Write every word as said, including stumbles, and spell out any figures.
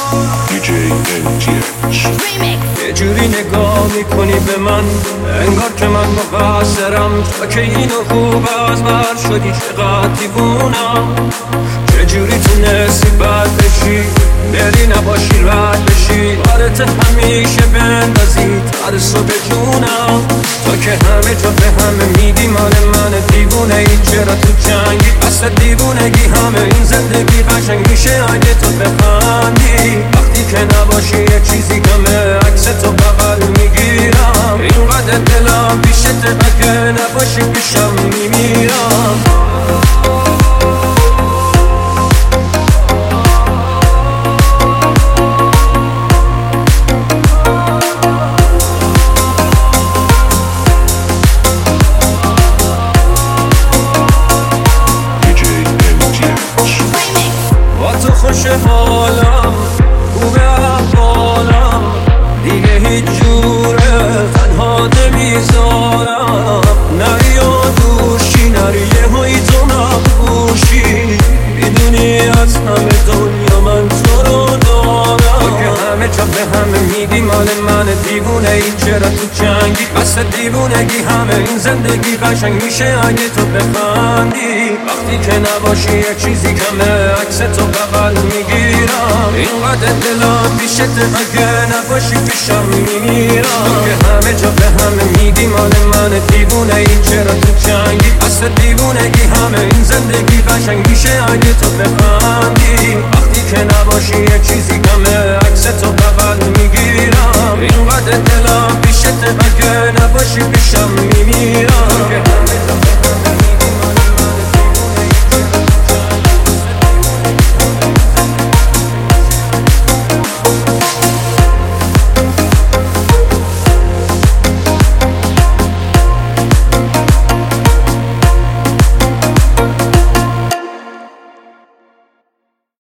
دی جی ان تی اچ. یه جوری نگاه میکنی به من انگار که من مقصرم، تا که اینو خوب از بر شدی چقدر دیوونم. چجوری تونستی بد بشی بری نباشی رد بشی، بارت همیشه بندازی ترس و به جونم. تا که همه جا به همه میدی مال من دیوونه ای، چرا تو جنگی اصلا دیوونگی همه این زندگی قشنگ میشه اگه تو بخندی. وقتی که نباشی یه چیزی کمه عکس تو بغل میگیرم، اینقدر دلم پیشت اگه نباشی پیشم میمیرم. خوش حالم خوبه احوالم دیگه هیچ جوره تنها نمیذارم. نری و دوشی نری یه هایی تو نبوشی، میدونی از همه دنیا من تو رو دارم. که همه جا به همه میدی مال من دیوونه ای، چرا تو جنگی بس دیوونگی همه این زندگی قشنگ میشه اگه تو بخندی. وقتی که نباشی یه چیزی کمه عکس تو بغل میگیرم، اینقدر دلم پیشت اگه نباشی پیشم میمیرم. که همه جا به همه میدی مال من دیوونه ای، چرا تو جنگی اصلا دیوونگی همه این زندگی قشنگ میشه اگه تو بخندی. وقتی که نباشی یه چیزی کمه عکس تو بغل میگیرم، اینقدر دلم پیشت اگه نباشی پیشم میمیرم.